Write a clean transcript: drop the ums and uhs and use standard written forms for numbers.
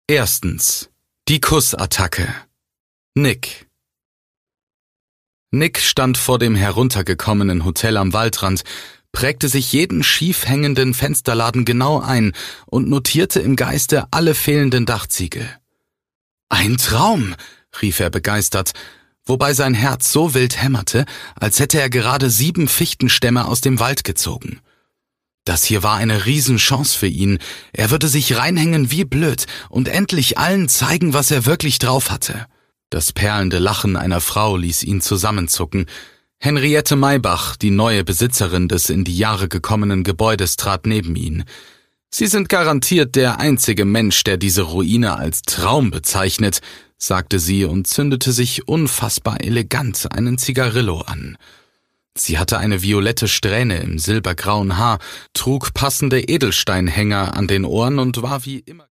Erstens. Die Kussattacke. Nick. Nick stand vor dem heruntergekommenen Hotel am Waldrand, prägte sich jeden schief hängenden Fensterladen genau ein und notierte im Geiste alle fehlenden Dachziegel. »Ein Traum«, rief er begeistert, wobei sein Herz so wild hämmerte, als hätte er gerade 7 Fichtenstämme aus dem Wald gezogen. Das hier war eine Riesenchance für ihn. Er würde sich reinhängen wie blöd und endlich allen zeigen, was er wirklich drauf hatte. Das perlende Lachen einer Frau ließ ihn zusammenzucken. Henriette Maybach, die neue Besitzerin des in die Jahre gekommenen Gebäudes, trat neben ihn. »Sie sind garantiert der einzige Mensch, der diese Ruine als Traum bezeichnet«, sagte sie und zündete sich unfassbar elegant einen Zigarillo an. Sie hatte eine violette Strähne im silbergrauen Haar, trug passende Edelsteinhänger an den Ohren und war wie immer